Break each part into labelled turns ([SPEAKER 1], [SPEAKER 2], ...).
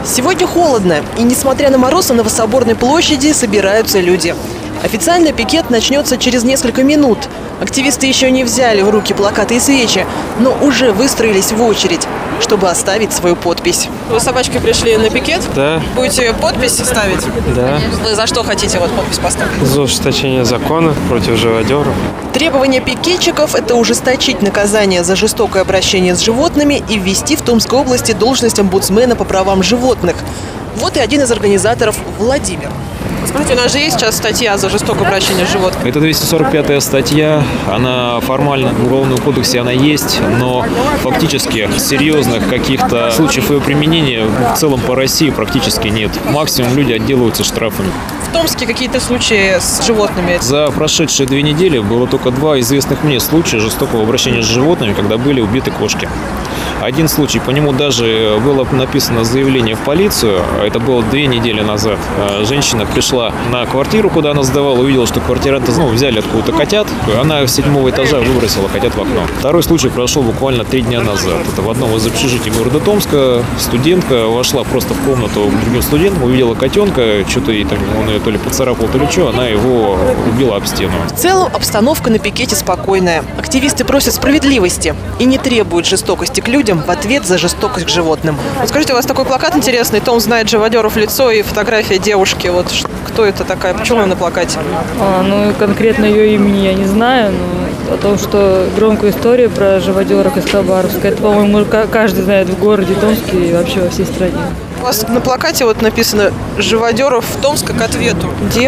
[SPEAKER 1] Сегодня холодно, и несмотря на мороз, на Новособорной площади собираются люди. Официально пикет начнется через несколько минут. Активисты еще не взяли в руки плакаты и свечи, но уже выстроились в очередь, чтобы оставить свою подпись. Вы с собачкой пришли на пикет?
[SPEAKER 2] Да.
[SPEAKER 1] Будете подпись ставить?
[SPEAKER 2] Да.
[SPEAKER 1] Вы за что хотите подпись поставить?
[SPEAKER 2] За ужесточение закона против живодеров.
[SPEAKER 1] Требование пикетчиков – это ужесточить наказание за жестокое обращение с животными и ввести в Томской области должность омбудсмена по правам животных. Вот и один из организаторов – Владимир. Смотрите, у нас же есть сейчас статья за жестокое обращение с животными.
[SPEAKER 3] Это 245-я статья, она формально в Уголовном кодексе она есть, но фактически серьезных каких-то случаев ее применения в целом по России практически нет. Максимум люди отделываются штрафами.
[SPEAKER 1] В Томске какие-то случаи с животными?
[SPEAKER 3] За прошедшие 2 недели было только 2 известных мне случая жестокого обращения с животными, когда были убиты кошки. Один случай, по нему даже было написано заявление в полицию, это было 2 недели назад. Женщина пришла на квартиру, куда она сдавала, увидела, что квартиранты взяли откуда-то котят, она с 7-го этажа выбросила котят в окно. Второй случай прошел буквально 3 дня назад. Это в одном из общежитий города Томска студентка вошла просто в комнату к другим студентам, увидела котенка, что-то он ее то ли поцарапал, то ли что, она его убила об стену.
[SPEAKER 1] В целом обстановка на пикете спокойная. Активисты просят справедливости и не требуют жестокости к людям в ответ за жестокость к животным. Вот скажите, у вас такой плакат интересный, Том знает живодеров лицо и фотография девушки. Вот кто это такая? Почему она на плакате?
[SPEAKER 4] Конкретно ее имени я не знаю, но о том, что громкая история про живодерок из Хабаровска, это, по-моему, каждый знает в городе Томске и вообще во всей стране.
[SPEAKER 1] У вас на плакате написано «Живодеров Томска к ответу».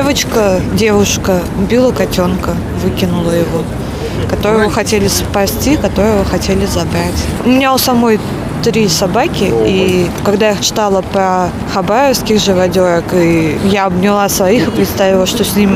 [SPEAKER 5] Девушка убила котенка, выкинула его, которого хотели спасти, которого хотели забрать. У меня у самой 3 собаки, и когда я читала про хабаровских живодерок, и я обняла своих и представила, что с ними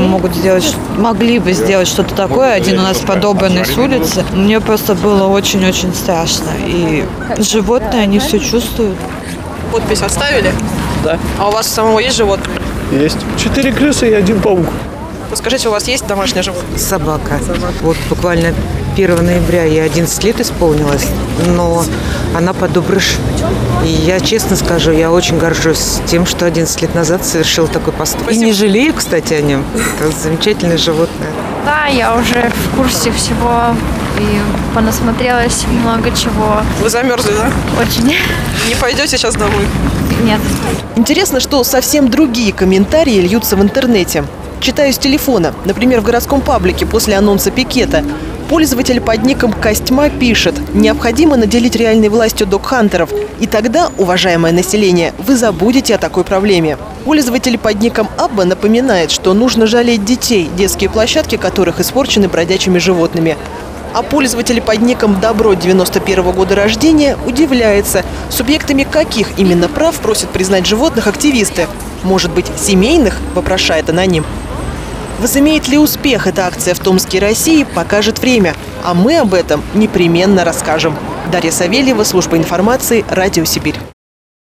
[SPEAKER 5] могли бы сделать что-то такое. Один у нас подобранный с улицы. Мне просто было очень-очень страшно. И животные, они все чувствуют.
[SPEAKER 1] Подпись оставили?
[SPEAKER 6] Да.
[SPEAKER 1] А у вас самого есть животные?
[SPEAKER 6] Есть. 4 крысы и 1 паук.
[SPEAKER 1] Скажите, у вас есть домашнее животное?
[SPEAKER 7] Собака. Вот буквально 1 ноября ей 11 лет исполнилось, но она подобрыш. И я честно скажу, я очень горжусь тем, что 11 лет назад совершил такой поступок.
[SPEAKER 1] Спасибо.
[SPEAKER 7] И не жалею, кстати, о нем. Это замечательное животное.
[SPEAKER 8] Да, я уже в курсе всего и понасмотрелась много чего.
[SPEAKER 1] Вы замерзли, да?
[SPEAKER 8] Очень.
[SPEAKER 1] Не пойдете сейчас домой?
[SPEAKER 8] Нет.
[SPEAKER 1] Интересно, что совсем другие комментарии льются в интернете. Читаю с телефона, например, в городском паблике после анонса пикета. Пользователь под ником Костьма пишет: «Необходимо наделить реальной властью догхантеров, и тогда, уважаемое население, вы забудете о такой проблеме». Пользователь под ником Абба напоминает, что нужно жалеть детей, детские площадки которых испорчены бродячими животными. А пользователь под ником Добро 91 года рождения удивляется, субъектами каких именно прав просят признать животных активисты. Может быть, семейных, вопрошает аноним. Возымеет ли успех эта акция в Томске и России, покажет время. А мы об этом непременно расскажем. Дарья Савельева, служба информации, Радио Сибирь.